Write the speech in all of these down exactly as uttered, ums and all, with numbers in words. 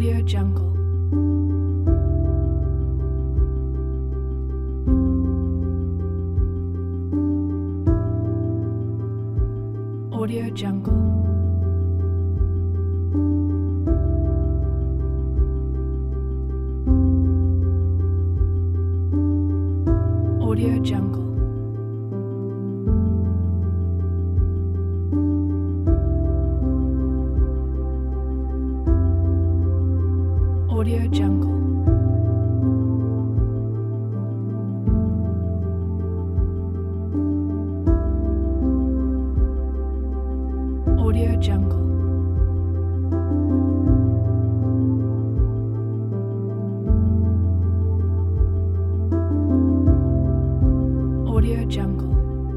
Audio Jungle. Audio Jungle. Audio Jungle. Audio Jungle. Audio Jungle. Audio Jungle.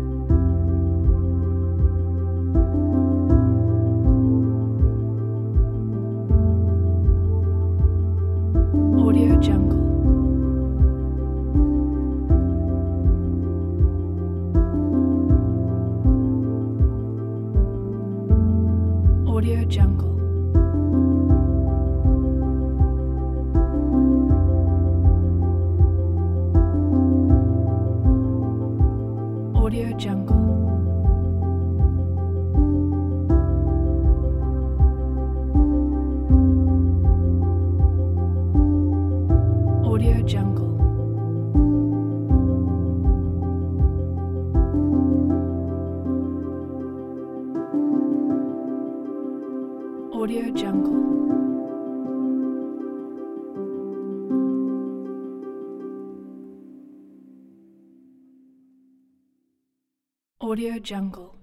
Audio Jungle. Audio Jungle. Audio Jungle. Audio Jungle. Audio Jungle. Audio Jungle.